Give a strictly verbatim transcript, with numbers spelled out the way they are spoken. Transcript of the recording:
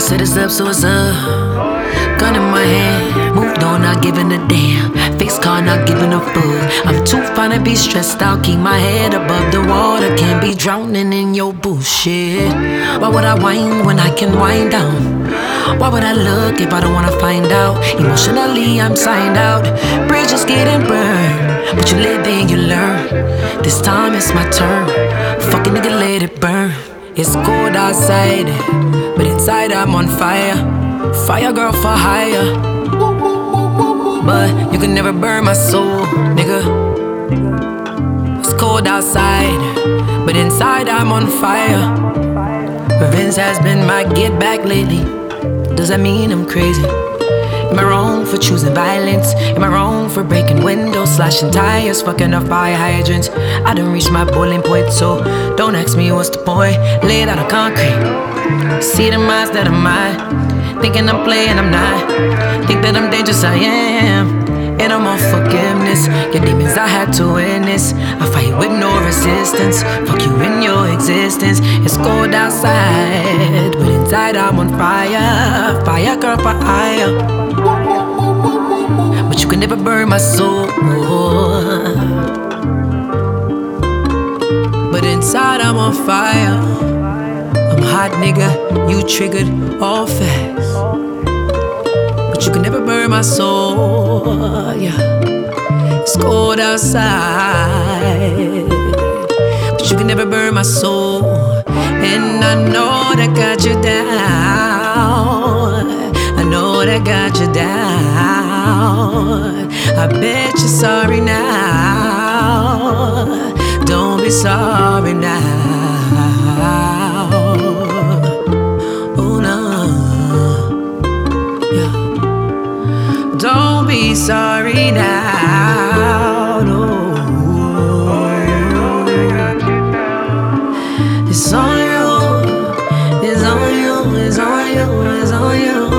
said it's up, so it's up. Gun in my hand, moved on, not giving a damn. Fixed car, not giving a fuck. I'm too fine to be stressed out. Keep my head above the water. Can't be drowning in your bullshit. Why would I whine when I can wind down? Why would I look if I don't wanna find out? Emotionally, I'm signed out. Bridges getting burned, but you live and you learn. This time it's my turn. Fucking nigga, let it burn. It's cold outside, but inside I'm on fire. Fire girl for hire. But you can never burn my soul, nigga. It's cold outside, but inside I'm on fire. Revenge has been my get back lately. Does that mean I'm crazy? Am I wrong for choosing violence? Am I wrong for breaking windows, slashing tires, fucking up fire hydrants? I done reached my boiling point, so don't ask me what's the point. Lay it out of concrete. See the minds that are mine. Thinking I'm playing, I'm not. Think that I'm dangerous, I am. And I'm on forgiveness. Your demons I had to witness. I fight with no resistance. Fuck you in your existence. It's cold outside, but inside I'm on fire. Fire girl for hire. But you can never burn my soul. But inside I'm on fire. I'm hot nigga, you triggered all facts. But you can never burn my soul, yeah. It's cold outside, but you can never burn my soul. And I know that got you down. I know that got you down. I bet you're sorry now. Don't be sorry now. Don't be sorry now, no. It's on you, it's on you, it's on you, it's on you.